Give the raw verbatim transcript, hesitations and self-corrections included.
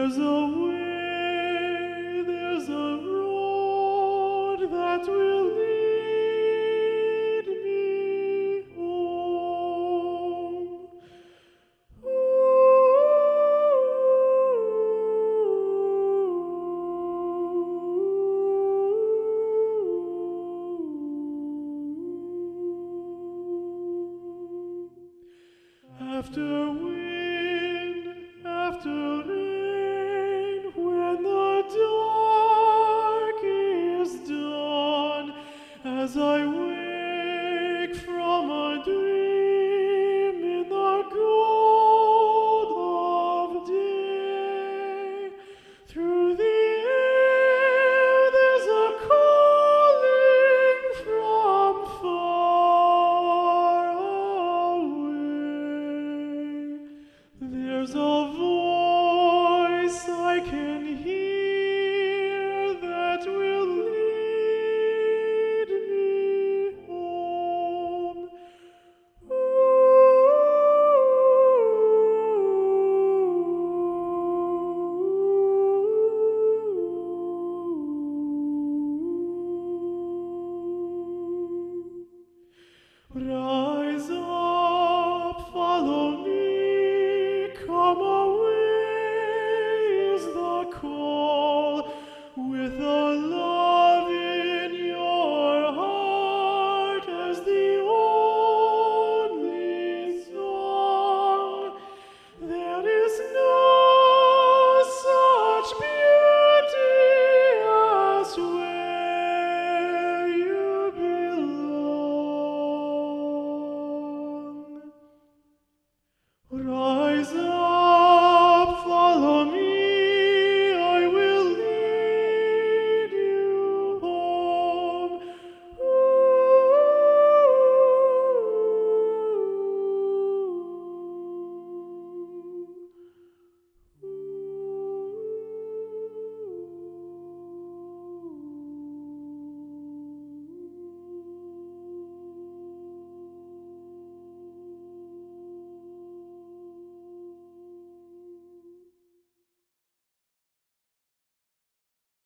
There's a way, there's a road that will lead me home. After wind, after rain, when the dark is done, as I wake from a dream in the gold of day, through the air there's a calling from far away. There's a voice I can hear.